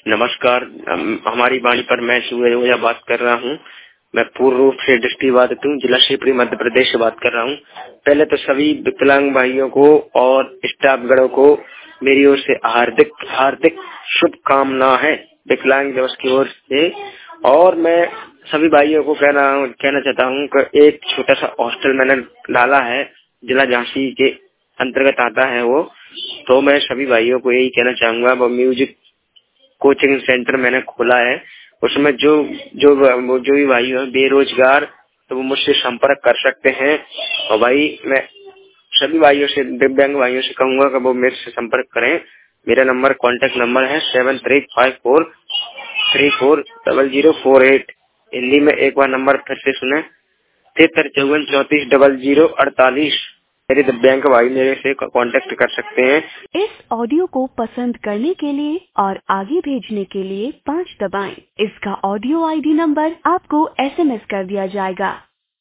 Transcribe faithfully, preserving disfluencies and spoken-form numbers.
नमस्कार। हम- हमारी वाणी पर मैं सूर्य ओझा बात कर रहा हूँ। मैं पूर्ण रूप से दृष्टिबाधित हूँ, जिला शिवपुरी मध्य प्रदेश से बात कर रहा हूँ। पहले तो सभी विकलांग भाइयों को और स्टाफगणों को मेरी ओर से हार्दिक हार्दिक शुभकामना है विकलांग दिवस की ओर से। और मैं सभी भाइयों को कहना कहना चाहता हूँ कि एक छोटा सा हॉस्टल मैंने डाला है, जिला झांसी के अंतर्गत आता है वो। तो मैं सभी भाइयों को यही कहना चाहूंगा, वो म्यूजिक कोचिंग सेंटर मैंने खोला है, उसमें जो जो जो भी भाई है बेरोजगार तो वो मुझसे संपर्क कर सकते हैं। और भाई मैं सभी भाइयों से, दिव्यांग भाइयों से कहूंगा कि वो मेरे से संपर्क करें। मेरा नंबर कॉन्टेक्ट नंबर है seven three five four three four double zero four eight. Hindi में एक बार नंबर फिर से सुने, तिहत्तर चौवन चौतीस डबल जीरो अड़तालीस। मेरे दिव्यांग भाई मेरे से कांटेक्ट कर सकते हैं। इस ऑडियो को पसंद करने के लिए और आगे भेजने के लिए पाँच दबाएं। इसका ऑडियो आईडी नंबर आपको एसएमएस कर दिया जाएगा।